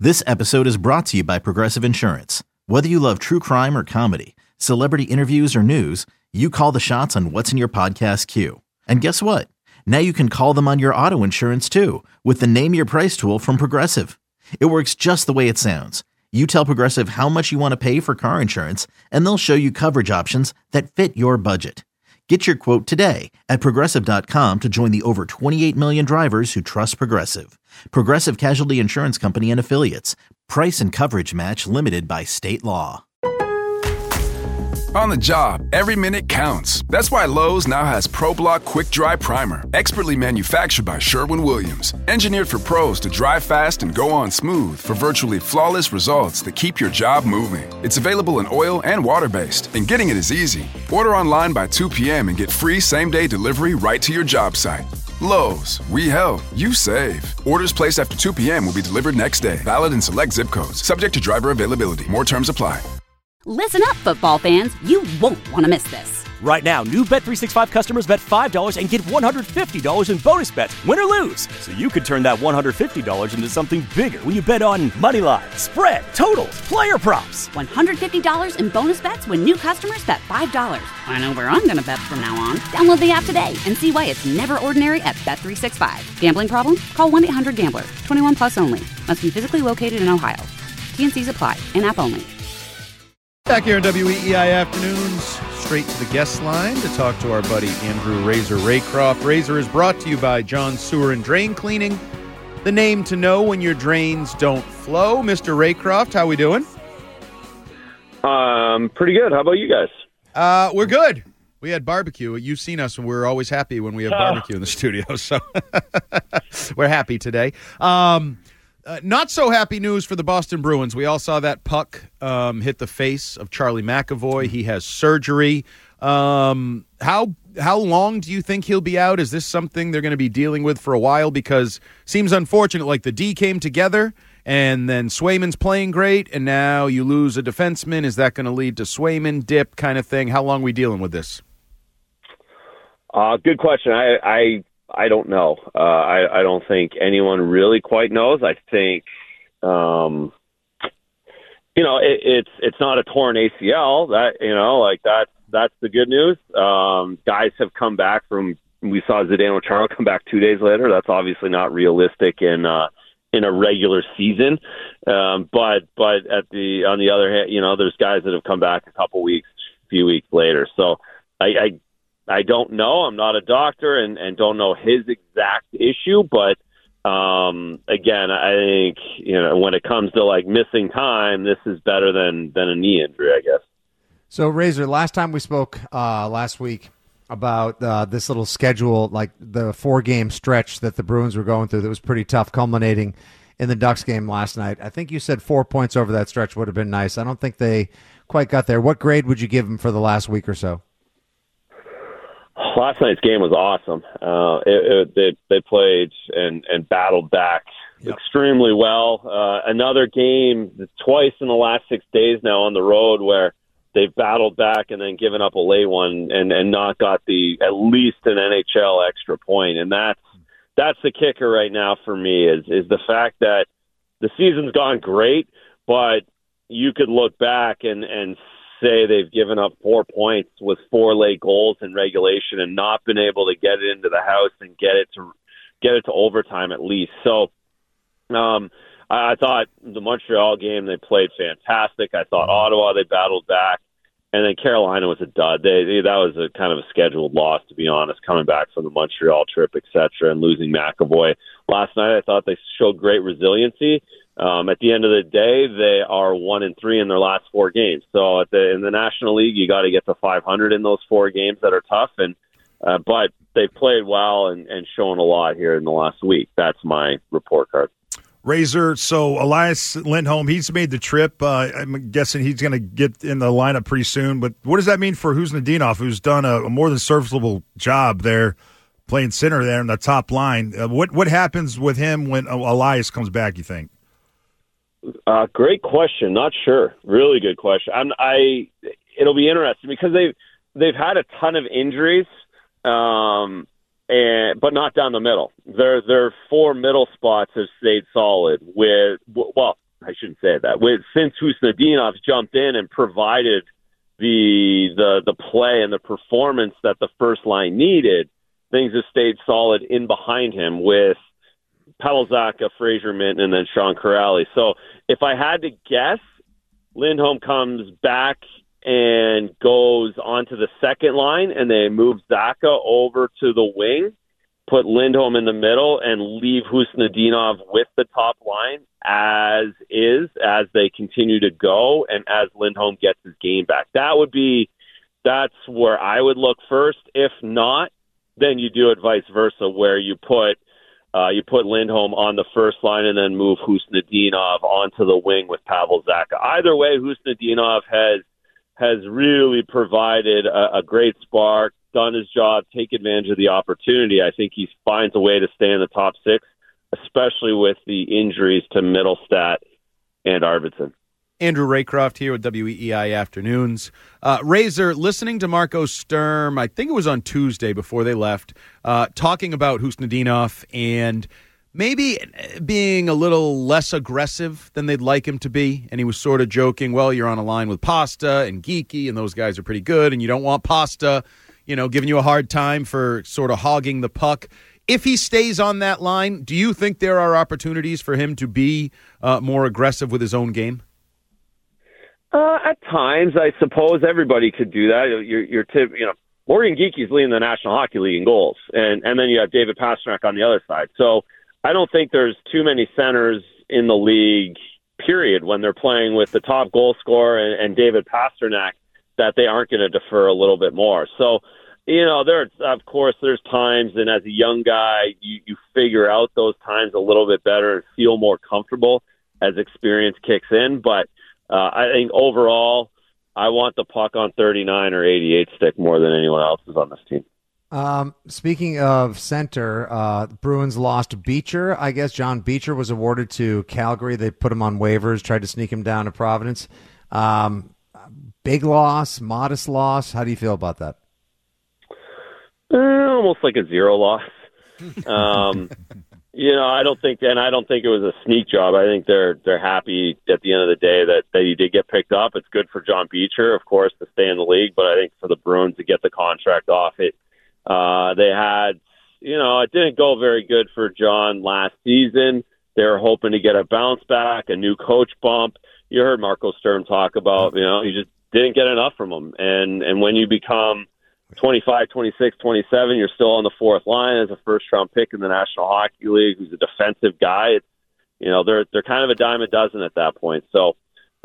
This episode is brought to you by Progressive Insurance. Whether you love true crime or comedy, celebrity interviews or news, you call the shots on what's in your podcast queue. And guess what? Now you can call them on your auto insurance too with the Name Your Price tool from Progressive. It works just the way it sounds. You tell Progressive how much you want to pay for car insurance, and they'll show you coverage options that fit your budget. Get your quote today at Progressive.com to join the over 28 million drivers who trust Progressive. Progressive Casualty Insurance Company and Affiliates. Price and coverage match limited by state law. On the job, every minute counts. That's why Lowe's now has ProBlock Quick Dry Primer, expertly manufactured by Sherwin-Williams. Engineered for pros to dry fast and go on smooth for virtually flawless results that keep your job moving. It's available in oil and water-based, and getting it is easy. Order online by 2 p.m. and get free same-day delivery right to your job site. Lowe's, we help, you save. Orders placed after 2 p.m. will be delivered next day. Valid in select zip codes. Subject to driver availability. More terms apply. Listen up, football fans. You won't want to miss this. Right now, new Bet365 customers bet $5 and get $150 in bonus bets, win or lose. So you could turn that $150 into something bigger when you bet on moneyline, spread, totals, player props. $150 in bonus bets when new customers bet $5. I know where I'm going to bet from now on. Download the app today and see why it's never ordinary at Bet365. Gambling problem? Call 1-800-GAMBLER. 21 plus only. Must be physically located in Ohio. T&Cs apply. In-app only. Back here in WEEI Afternoons, straight to the guest line to talk to our buddy Andrew Razor Raycroft. Razor is brought to you by John Sewer and Drain Cleaning, the name to know when your drains don't flow. Mr. Raycroft, how we doing? Pretty good. How about you guys? We're good. We had barbecue. You've seen us, and we're always happy when we have barbecue in the studio, so we're happy today. Not so happy news for the Boston Bruins. We all saw that puck hit the face of Charlie McAvoy. He has surgery. How long do you think he'll be out? Is this something they're going to be dealing with for a while? Because it seems unfortunate. Like the D came together, and then Swayman's playing great, and now you lose a defenseman. Is that going to lead to Swayman dip kind of thing? How long are we dealing with this? Good question. I don't know. I don't think anyone really quite knows. I think, it's not a torn ACL. That's the good news. Guys have come back from. We saw Zdeno Chara come back 2 days later. That's obviously not realistic in a regular season. But on the other hand, there's guys that have come back a few weeks later. So I don't know. I'm not a doctor and don't know his exact issue, but again, I think when it comes to like missing time, this is better than a knee injury, I guess. So Razor, last time we spoke last week about this little schedule, like the 4-game stretch that the Bruins were going through, that was pretty tough, culminating in the Ducks game last night. I think you said 4 points over that stretch would have been nice. I don't think they quite got there. What grade would you give them for the last week or so? Last night's game was awesome. They played and battled back extremely well. Another game twice in the last 6 days now on the road where they've battled back and then given up a late one and not got at least an NHL extra point. And that's the kicker right now for me is the fact that the season's gone great, but you could look back and say they've given up 4 points with 4 late goals in regulation and not been able to get it into the house and get it to overtime at least. So I thought the Montreal game, they played fantastic. I thought Ottawa, they battled back. And then Carolina was a dud. That was a kind of a scheduled loss, to be honest, coming back from the Montreal trip, et cetera, and losing McAvoy. Last night, I thought they showed great resiliency. At the end of the day, they are 1-3 in their last 4 games. So in the National League, you got to get to 500 in those 4 games that are tough. But they've played well and shown a lot here in the last week. That's my report card. Razor, so Elias Lindholm, he's made the trip. I'm guessing he's going to get in the lineup pretty soon. But what does that mean for Kuznetsov, who's done a more than serviceable job there, playing center there in the top line? What happens with him when Elias comes back, you think? Great question. Not sure. Really good question. It'll be interesting because they've had a ton of injuries, but not down the middle. Their 4 middle spots have stayed solid. shouldn't say that. Since Husnudinov jumped in and provided the play and the performance that the first line needed, things have stayed solid in behind him with Pavel Zacha, Fraser Minten, and then Sean Kuraly. So if I had to guess, Lindholm comes back and goes onto the second line, and they move Zacha over to the wing, put Lindholm in the middle, and leave Husnudinov with the top line as they continue to go and as Lindholm gets his game back. That's where I would look first. If not, then you do it vice versa, where you put Lindholm on the first line and then move Husnudinov onto the wing with Pavel Zacha. Either way, Husnudinov has really provided a great spark, done his job, take advantage of the opportunity. I think he finds a way to stay in the top six, especially with the injuries to Middlestat and Arvidsson. Andrew Raycroft here with WEEI Afternoons. Razor, listening to Marco Sturm, I think it was on Tuesday before they left, talking about Husnudinov and maybe being a little less aggressive than they'd like him to be. And he was sort of joking, well, you're on a line with Pasta and Geeky, and those guys are pretty good, and you don't want Pasta, giving you a hard time for sort of hogging the puck. If he stays on that line, do you think there are opportunities for him to be more aggressive with his own game? At times, I suppose everybody could do that. Morgan Geeky's leading the National Hockey League in goals, and then you have David Pastrnak on the other side. So I don't think there's too many centers in the league, period, when they're playing with the top goal scorer and David Pastrnak, that they aren't going to defer a little bit more. So, there's times, and as a young guy, you figure out those times a little bit better and feel more comfortable as experience kicks in. But I think overall, I want the puck on 39 or 88 stick more than anyone else is on this team. Speaking of center, Bruins lost Beecher. I guess John Beecher was awarded to Calgary. They put him on waivers, tried to sneak him down to Providence. Big loss, modest loss. How do you feel about that? Almost like a zero loss. I don't think it was a sneak job. I think they're happy at the end of the day that he did get picked up. It's good for John Beecher, of course, to stay in the league, but I think for the Bruins to get the contract off it, they had, it didn't go very good for John last season. They were hoping to get a bounce back, a new coach bump. You heard Marco Sturm talk about, you just didn't get enough from him. And when you become 25, 26, 27, you're still on the fourth line as a first-round pick in the National Hockey League who's a defensive guy. They're kind of a dime a dozen at that point. So,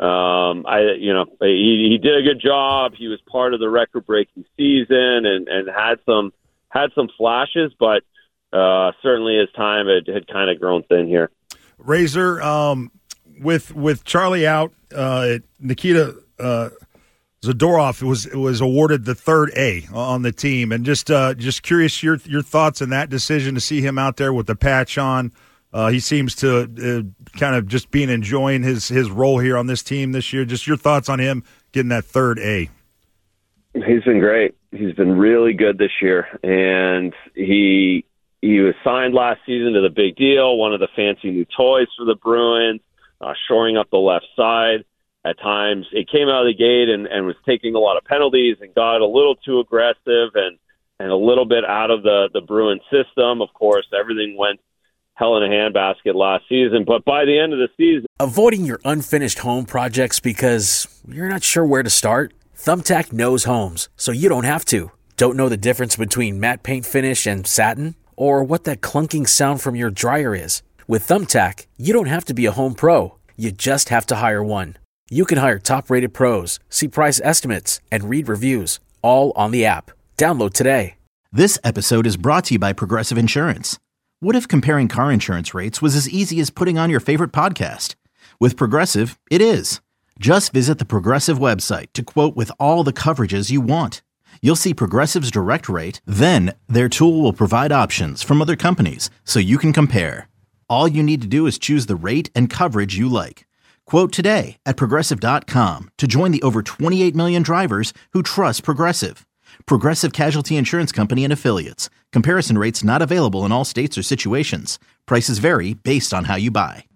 he did a good job. He was part of the record-breaking season and had some flashes, but certainly his time had kind of grown thin here. Razor, with Charlie out, Nikita Zadorov was awarded the third A on the team, and just curious your thoughts on that decision to see him out there with the patch on. He seems to kind of just enjoying his role here on this team this year. Just your thoughts on him getting that third A. He's been great. He's been really good this year, and he was signed last season to the big deal, one of the fancy new toys for the Bruins, shoring up the left side. At times, it came out of the gate and was taking a lot of penalties and got a little too aggressive and a little bit out of the Bruins system. Of course, everything went hell in a handbasket last season, but by the end of the season... Avoiding your unfinished home projects because you're not sure where to start? Thumbtack knows homes, so you don't have to. Don't know the difference between matte paint finish and satin? Or what that clunking sound from your dryer is? With Thumbtack, you don't have to be a home pro. You just have to hire one. You can hire top-rated pros, see price estimates, and read reviews, all on the app. Download today. This episode is brought to you by Progressive Insurance. What if comparing car insurance rates was as easy as putting on your favorite podcast? With Progressive, it is. Just visit the Progressive website to quote with all the coverages you want. You'll see Progressive's direct rate, then their tool will provide options from other companies so you can compare. All you need to do is choose the rate and coverage you like. Quote today at Progressive.com to join the over 28 million drivers who trust Progressive. Progressive Casualty Insurance Company and Affiliates. Comparison rates not available in all states or situations. Prices vary based on how you buy.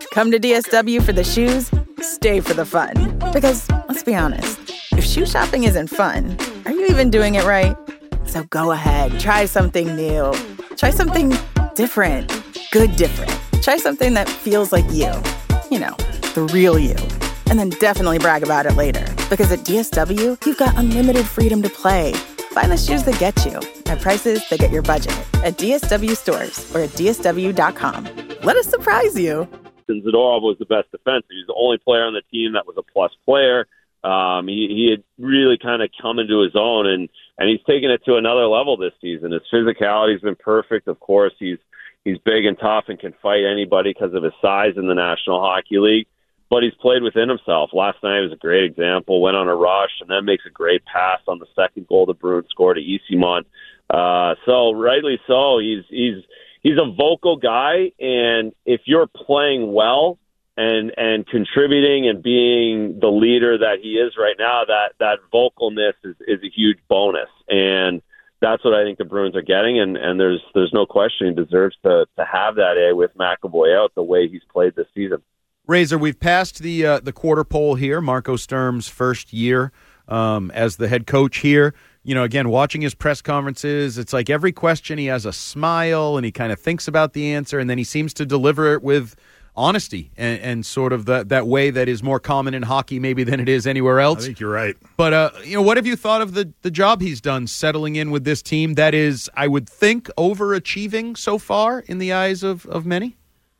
Come to DSW for the shoes, stay for the fun. Because, let's be honest, if shoe shopping isn't fun, are you even doing it right? So go ahead, try something new. Try something different. Good different. Try something that feels like you. You know, the real you. And then definitely brag about it later. Because at DSW, you've got unlimited freedom to play. Find the shoes that get you at prices that get your budget at DSW stores or at DSW.com. Let us surprise you. Zadorov was the best defenseman. He was the only player on the team that was a plus player. He had really kind of come into his own, and he's taken it to another level this season. His physicality has been perfect. Of course, he's big and tough and can fight anybody because of his size in the National Hockey League. But he's played within himself. Last night was a great example. Went on a rush and then makes a great pass on the second goal the Bruins scored to Eyssimont. So rightly so, he's a vocal guy, and if you're playing well and contributing and being the leader that he is right now, that vocalness is a huge bonus. And that's what I think the Bruins are getting, and there's no question he deserves to have that with McAvoy out the way he's played this season. Razor, we've passed the quarter pole here. Marco Sturm's first year as the head coach here. You know, again, watching his press conferences, it's like every question he has a smile and he kind of thinks about the answer, and then he seems to deliver it with honesty and sort of that way that is more common in hockey maybe than it is anywhere else. I think you're right. But, what have you thought of the job he's done settling in with this team that is, I would think, overachieving so far in the eyes of many?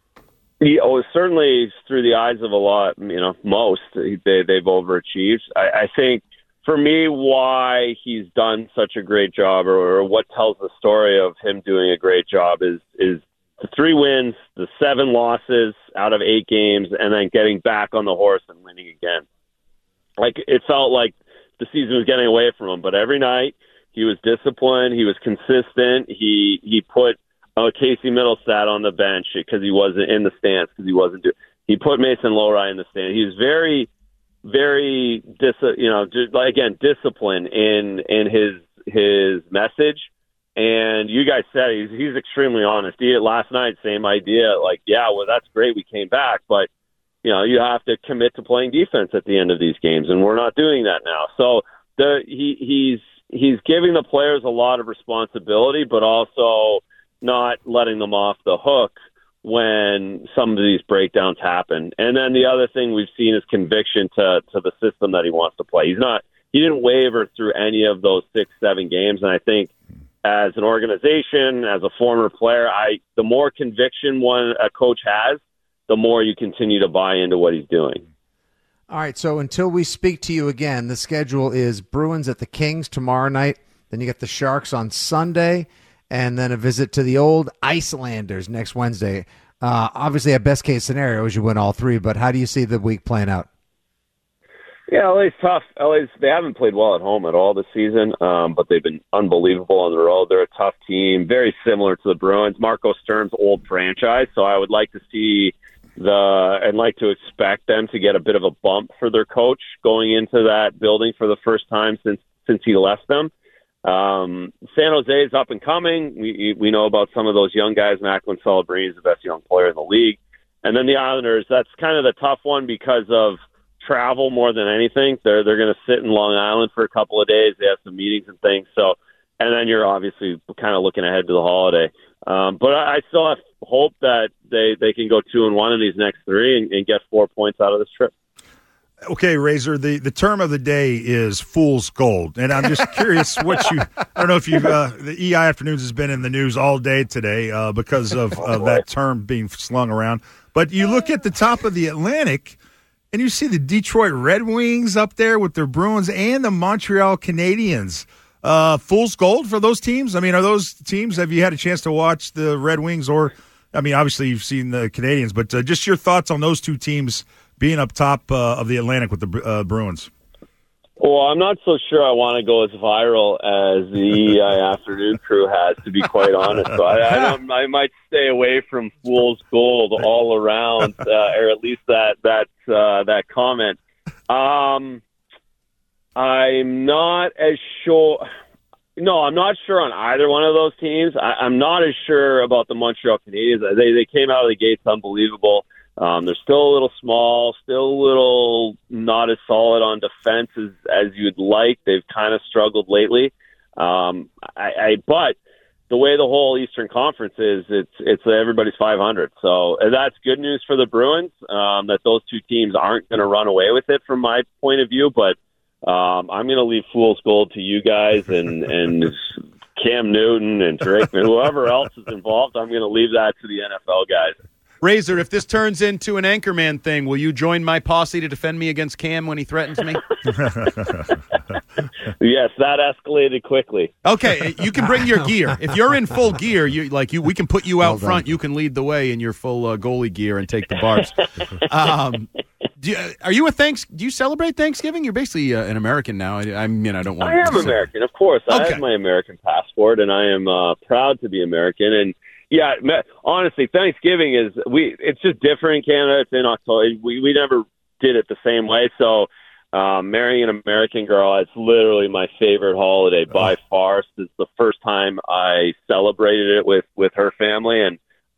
Certainly through the eyes of a lot, most. They've overachieved. I think, for me, why he's done such a great job or what tells the story of him doing a great job is the 3 wins, the 7 losses out of 8 games, and then getting back on the horse and winning again. Like, it felt like the season was getting away from him, but every night he was disciplined, he was consistent, he put Casey Middlestat on the bench because he wasn't in the stands, because he put Mason Lowry in the stand. He was very, very disciplined in his message. And you guys said he's extremely honest. Last night, same idea. Like, yeah, well, that's great. We came back, but you have to commit to playing defense at the end of these games, and we're not doing that now. So he's giving the players a lot of responsibility, but also not letting them off the hook when some of these breakdowns happen. And then the other thing we've seen is conviction to the system that he wants to play. He didn't waver through any of those 6-7 games, and I think as an organization, as a former player, the more conviction a coach has, the more you continue to buy into what he's doing. All right, so until we speak to you again, the schedule is Bruins at the Kings tomorrow night. Then you get the Sharks on Sunday, and then a visit to the old Icelanders next Wednesday. Obviously, a best-case scenario is you win all 3, but how do you see the week playing out? Yeah, LA's tough. They haven't played well at home at all this season, but they've been unbelievable on the road. They're a tough team, very similar to the Bruins. Marco Sturm's old franchise, so I would like to see to expect them to get a bit of a bump for their coach going into that building for the first time since he left them. San Jose is up and coming. We know about some of those young guys. Macklin Celebrini is the best young player in the league. And then the Islanders, that's kind of the tough one because of travel more than anything. They're going to sit in Long Island for a couple of days. They have some meetings and things. So, and then you're obviously kind of looking ahead to the holiday. But I still have hope that they can go 2-1 in these next 3 and get 4 points out of this trip. Okay, Razor, the term of the day is fool's gold. And I'm just curious I don't know if the EI Afternoons has been in the news all day today because of that term being slung around. But you look at the top of the Atlantic and you see the Detroit Red Wings up there with their Bruins and the Montreal Canadiens. Fool's gold for those teams? I mean, are those teams, have you had a chance to watch the Red Wings obviously you've seen the Canadiens, but just your thoughts on those two teams being up top of the Atlantic with the Bruins? Well, I'm not so sure I want to go as viral as the EI Afternoon crew has, to be quite honest. So I might stay away from fool's gold all around, or at least that comment. I'm not as sure. No, I'm not sure on either one of those teams. I'm not as sure about the Montreal Canadiens. They came out of the gates unbelievable. They're still a little small, still a little not as solid on defense as you'd like. They've kind of struggled lately. But the way the whole Eastern Conference is, it's everybody's 500. So that's good news for the Bruins, that those two teams aren't going to run away with it from my point of view. But I'm going to leave fool's gold to you guys and Cam Newton and Drake, whoever else is involved. I'm going to leave that to the NFL guys. Razor, if this turns into an Anchorman thing, will you join my posse to defend me against Cam when he threatens me? Yes, that escalated quickly. Okay, you can bring your gear. If you're in full gear, we can put you out front. You can lead the way in your full goalie gear and take the barbs. Do you celebrate Thanksgiving? You're basically an American now. I am American, of course. I have my American passport, and I am proud to be American. And yeah, honestly, Thanksgiving it's just different in Canada. It's in October. We never did it the same way. So marrying an American girl, it's literally my favorite holiday by far. It's the first time I celebrated it with her family, and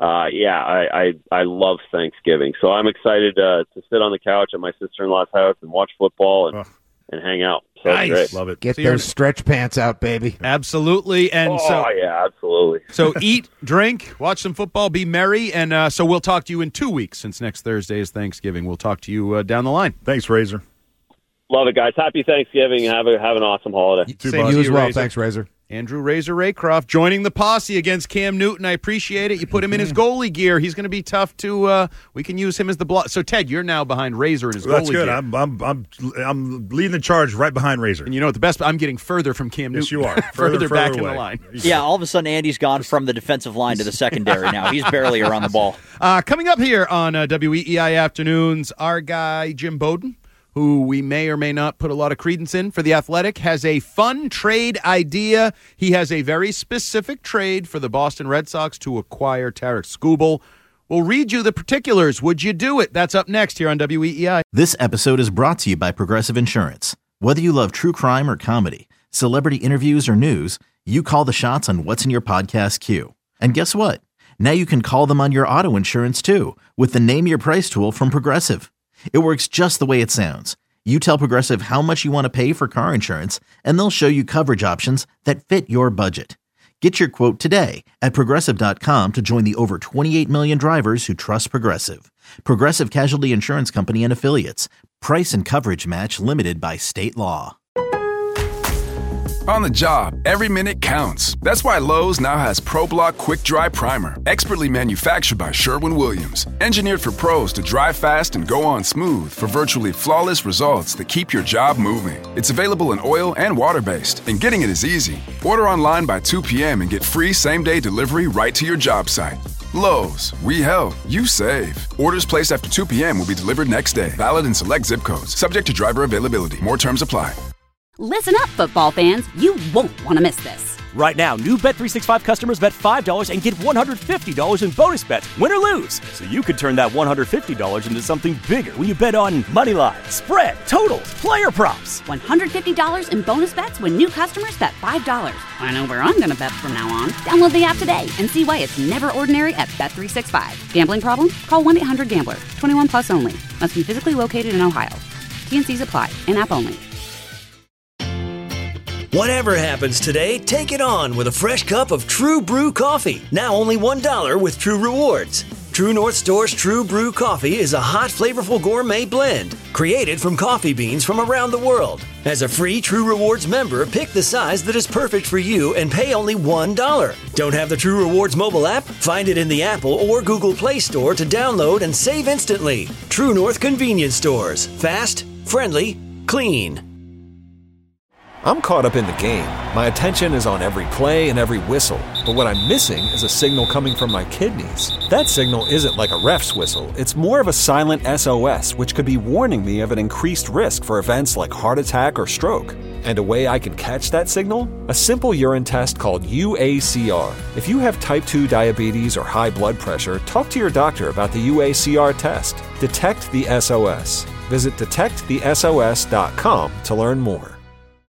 I love Thanksgiving. So I'm excited to sit on the couch at my sister-in-law's house and watch football and hang out. So nice. Great. Love it. Get those stretch pants out, baby. Absolutely. And yeah, absolutely. So eat, drink, watch some football, be merry, and so we'll talk to you in 2 weeks since next Thursday is Thanksgiving. We'll talk to you down the line. Thanks, Razor. Love it, guys. Happy Thanksgiving. Have an awesome holiday. Same You to as well. Razor. Thanks, Razor. Andrew Razor Raycroft joining the posse against Cam Newton. I appreciate it. You put him in his goalie gear. He's going to be tough to. We can use him as the block. So Ted, you're now behind Razor in his goalie gear. That's good. I'm leading the charge right behind Razor. And you know what the best? I'm getting further from Cam Newton. Yes, you are. further back away. in the line. Yeah, all of a sudden Andy's gone from the defensive line to the secondary now. He's barely around the ball. Coming up here on WEEI Afternoons, our guy Jim Bowden, who we may or may not put a lot of credence in for The Athletic, has a fun trade idea. He has a very specific trade for the Boston Red Sox to acquire Tarek Skubal. We'll read you the particulars. Would you do it? That's up next here on WEEI. This episode is brought to you by Progressive Insurance. Whether you love true crime or comedy, celebrity interviews or news, you call the shots on what's in your podcast queue. And guess what? Now you can call them on your auto insurance too with the Name Your Price tool from Progressive. It works just the way it sounds. You tell Progressive how much you want to pay for car insurance, and they'll show you coverage options that fit your budget. Get your quote today at Progressive.com to join the over 28 million drivers who trust Progressive. Progressive Casualty Insurance Company and Affiliates. Price and coverage match limited by state law. On the job, every minute counts. That's why Lowe's now has ProBlock Quick Dry Primer, expertly manufactured by Sherwin-Williams. Engineered for pros to dry fast and go on smooth for virtually flawless results that keep your job moving. It's available in oil and water-based, and getting it is easy. Order online by 2 p.m. and get free same-day delivery right to your job site. Lowe's, we help, you save. Orders placed after 2 p.m. will be delivered next day. Valid in select zip codes. Subject to driver availability. More terms apply. Listen up, football fans. You won't want to miss this. Right now, new Bet365 customers bet $5 and get $150 in bonus bets, win or lose. So you could turn that $150 into something bigger when you bet on Moneyline, spread, totals, player props. $150 in bonus bets when new customers bet $5. I know where I'm going to bet from now on. Download the app today and see why it's never ordinary at Bet365. Gambling problem? Call 1-800-GAMBLER. 21 plus only. Must be physically located in Ohio. T&Cs apply. In-app only. Whatever happens today, take it on with a fresh cup of True Brew coffee. Now only $1 with True Rewards. True North Store's True Brew coffee is a hot, flavorful gourmet blend created from coffee beans from around the world. As a free True Rewards member, pick the size that is perfect for you and pay only $1. Don't have the True Rewards mobile app? Find it in the Apple or Google Play Store to download and save instantly. True North Convenience Stores. Fast, friendly, clean. I'm caught up in the game. My attention is on every play and every whistle. But what I'm missing is a signal coming from my kidneys. That signal isn't like a ref's whistle. It's more of a silent SOS, which could be warning me of an increased risk for events like heart attack or stroke. And a way I can catch that signal? A simple urine test called UACR. If you have type 2 diabetes or high blood pressure, talk to your doctor about the UACR test. Detect the SOS. Visit detectthesos.com to learn more.